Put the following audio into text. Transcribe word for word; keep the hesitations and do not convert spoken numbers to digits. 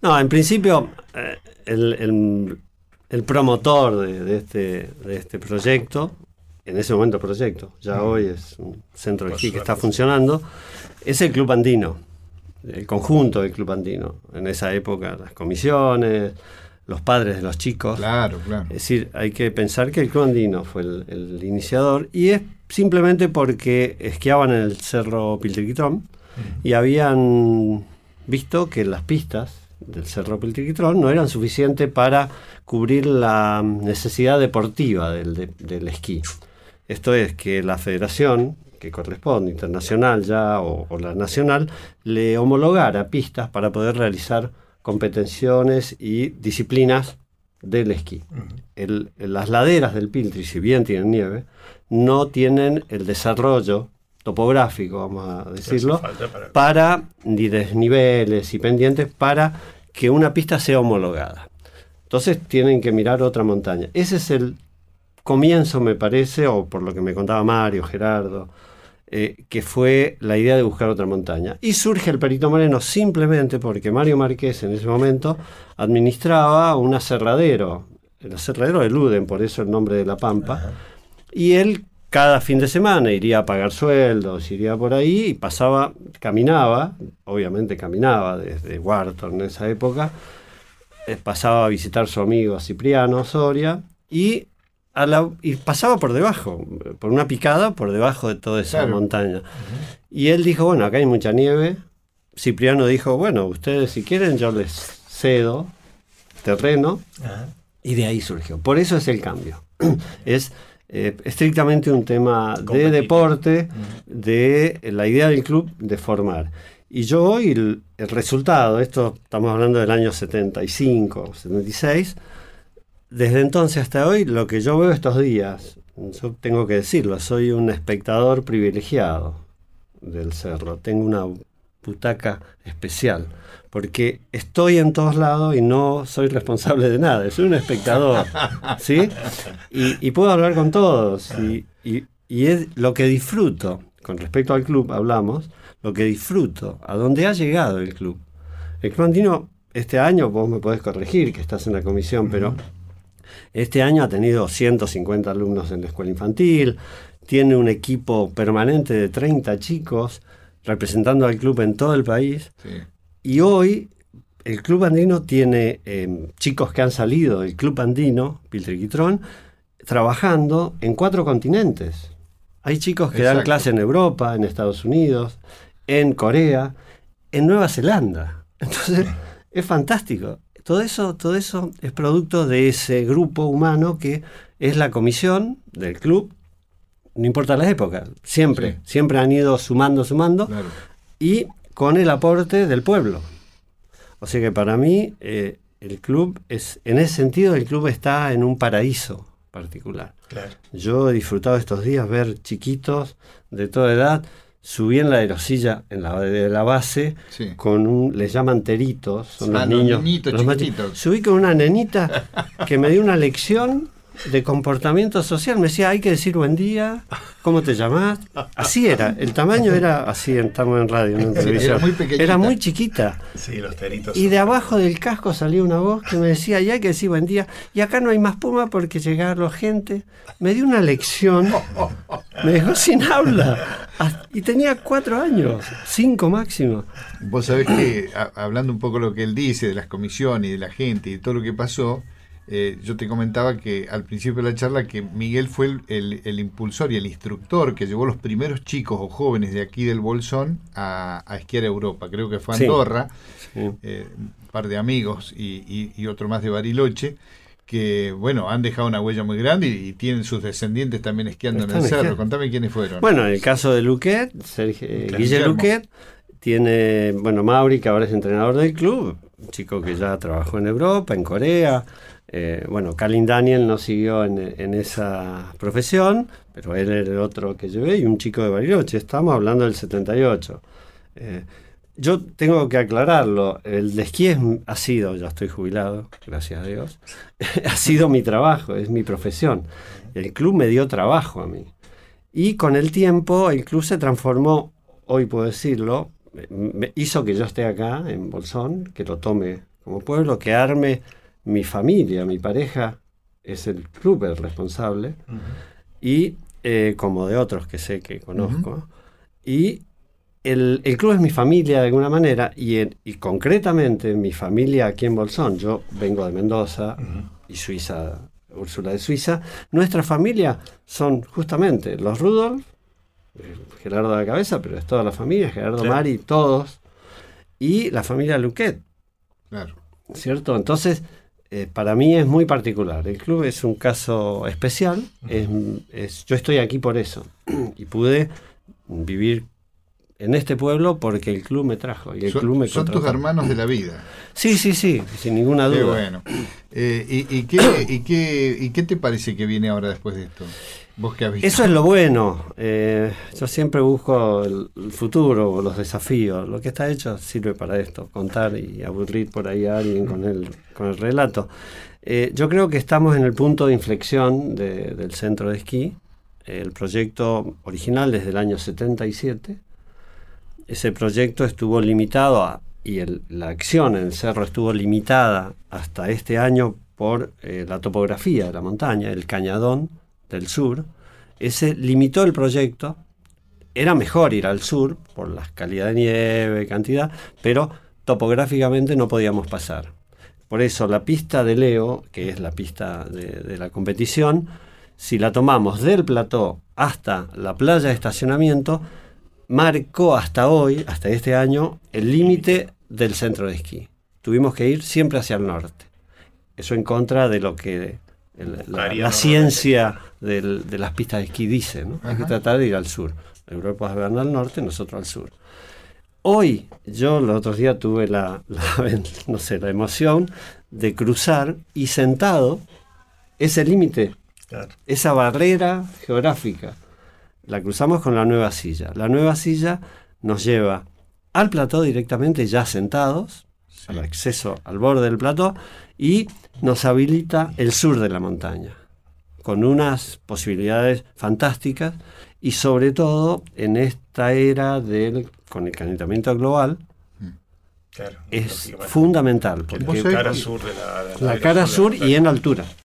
No, en principio, eh, el, el, el promotor de, de, este, de este proyecto, en ese momento proyecto, ya mm. hoy es un centro de esquí que está funcionando, es el Club Andino, el conjunto del Club Andino. En esa época, las comisiones, los padres de los chicos. Claro, claro. Es decir, hay que pensar que el Club Andino fue el, el iniciador, y es simplemente porque esquiaban en el Cerro Piltriquitrón mm. y habían visto que las pistas del Cerro Piltriquitrón no eran suficientes para cubrir la necesidad deportiva del, de, del esquí. Esto es que la federación que corresponde, internacional ya o, o la nacional, le homologara pistas para poder realizar competiciones y disciplinas del esquí. Uh-huh. El, las laderas del Piltri, si bien tienen nieve, no tienen el desarrollo topográfico, vamos a decirlo, para... para ni desniveles y pendientes para que una pista sea homologada. Entonces tienen que mirar otra montaña. Ese es el comienzo, me parece, o por lo que me contaba Mario, Gerardo, eh, que fue la idea de buscar otra montaña. Y surge el Perito Moreno simplemente porque Mario Márquez en ese momento administraba un aserradero, el aserradero de Luden, por eso el nombre de La Pampa, ajá. Y él cada fin de semana iría a pagar sueldos, iría por ahí y pasaba, caminaba, obviamente caminaba desde Wharton en esa época, eh, pasaba a visitar a su amigo Cipriano Soria y A la, y pasaba por debajo, por una picada por debajo de toda esa claro. montaña. Uh-huh. Y él dijo, bueno, acá hay mucha nieve. Cipriano dijo, bueno, ustedes si quieren yo les cedo terreno. Uh-huh. Y de ahí surgió. Por eso es el cambio. Es eh, estrictamente un tema de deporte, uh-huh. de la idea del club de formar. Y yo hoy, el, el resultado, esto estamos hablando del año setenta y cinco, setenta y seis, desde entonces hasta hoy, lo que yo veo estos días, yo tengo que decirlo, soy un espectador privilegiado del cerro. Tengo una butaca especial, porque estoy en todos lados y no soy responsable de nada. Soy un espectador, ¿sí? Y, y puedo hablar con todos. Y, y, y es lo que disfruto, con respecto al club hablamos, lo que disfruto, a dónde ha llegado el club. El Club Andino, este año, vos me podés corregir, que estás en la comisión, uh-huh. pero... Este año ha tenido ciento cincuenta alumnos en la escuela infantil, tiene un equipo permanente de treinta chicos representando al club en todo el país. Sí. Y hoy el Club Andino tiene eh, chicos que han salido del Club Andino, Piltriquitrón, trabajando en cuatro continentes. Hay chicos que Exacto. dan clase en Europa, en Estados Unidos, en Corea, en Nueva Zelanda. Entonces, es fantástico. Todo eso, todo eso es producto de ese grupo humano que es la comisión del club, no importa la época, siempre, sí. siempre han ido sumando, sumando, claro. y con el aporte del pueblo. O sea que para mí, eh, el club, es, en ese sentido, el club está en un paraíso particular. Claro. Yo he disfrutado estos días ver chiquitos de toda edad. Subí en la aerosilla, en la de la base, sí. con un, les llaman teritos, son ah, los niños. Nenitos, los chiquititos. Subí con una nenita que me dio una lección de comportamiento social. Me decía, hay que decir buen día, ¿cómo te llamás? Así era, el tamaño era así, estamos en radio, no en televisión. Era muy pequeñita. Era muy chiquita. Sí, los teritos. Y de abajo del casco salía una voz que me decía, y hay que decir buen día, y acá no hay más puma porque llegaron gente. Me dio una lección, me dejó sin habla. Y tenía cuatro años, cinco máximo. Vos sabés que, a, hablando un poco de lo que él dice, de las comisiones, de la gente y de todo lo que pasó, eh, yo te comentaba que al principio de la charla que Miguel fue el, el, el impulsor y el instructor que llevó los primeros chicos o jóvenes de aquí del Bolsón a, a esquiar a Europa. Creo que fue a Andorra, sí. Sí. Eh, un par de amigos y, y, y otro más de Bariloche, que, bueno, han dejado una huella muy grande y, y tienen sus descendientes también esquiando Están en el cerro. Esquiando. Contame quiénes fueron. Bueno, en el caso de Luquet, Sergio, eh, Guille Luquet, tiene, bueno, Mauri, que ahora es entrenador del club, un chico que ya trabajó en Europa, en Corea. Eh, bueno, Kalin Daniel no siguió en, en esa profesión, pero él era el otro que llevé, y un chico de Bariloche. Estamos hablando del setenta y ocho. Eh, Yo tengo que aclararlo, el de esquí es, ha sido, ya estoy jubilado, gracias a Dios, ha sido mi trabajo, es mi profesión. El club me dio trabajo a mí. Y con el tiempo el club se transformó, hoy puedo decirlo, me hizo que yo esté acá en Bolsón, que lo tome como pueblo, que arme mi familia, mi pareja, es el club el responsable, uh-huh. y eh, como de otros que sé que conozco, uh-huh. y el, el club es mi familia de alguna manera, y, en, y concretamente mi familia aquí en Bolsón, yo vengo de Mendoza, uh-huh. y Suiza, Úrsula de Suiza, nuestra familia son justamente los Rudolf, Gerardo de la cabeza, pero es toda la familia, Gerardo, claro. Mari, todos, y la familia Luquet. Claro. ¿Cierto? Entonces, eh, para mí es muy particular. El club es un caso especial. Uh-huh. Es, es, yo estoy aquí por eso. Y pude vivir en este pueblo porque el club me trajo. Y el son, club me son tus hermanos de la vida. Sí, sí, sí, sin ninguna duda. Qué bueno. Eh, y, y, qué, y, qué, ¿Y qué te parece que viene ahora después de esto? ¿Vos qué has visto? Eso es lo bueno. Eh, yo siempre busco el, el futuro, los desafíos. Lo que está hecho sirve para esto, contar y aburrir por ahí a alguien con el, con el relato. Eh, yo creo que estamos en el punto de inflexión de, del centro de esquí. El proyecto original desde el año setenta y siete. Ese proyecto estuvo limitado a, y el, la acción en el cerro estuvo limitada hasta este año por eh, la topografía de la montaña, el cañadón del sur. Ese limitó el proyecto. Era mejor ir al sur por la calidad de nieve, cantidad, pero topográficamente no podíamos pasar. Por eso la pista de Leo, que es la pista de, de la competición, si la tomamos del plató hasta la playa de estacionamiento, marcó hasta hoy, hasta este año, el límite del centro de esquí. Tuvimos que ir siempre hacia el norte. Eso en contra de lo que el, la, la ciencia del, de las pistas de esquí dice, ¿no? Hay que tratar de ir al sur. Europa van al norte, nosotros al sur. Hoy, yo el otro día tuve la, la, no sé, la emoción de cruzar y sentado ese límite, claro. esa barrera geográfica. La cruzamos con la nueva silla. La nueva silla nos lleva al plató directamente ya sentados, sí. al acceso al borde del plató, y nos habilita el sur de la montaña, con unas posibilidades fantásticas, y sobre todo en esta era del, con el calentamiento global, claro, es fundamental. Porque la cara sur, de la, de la la cara sur y en altura.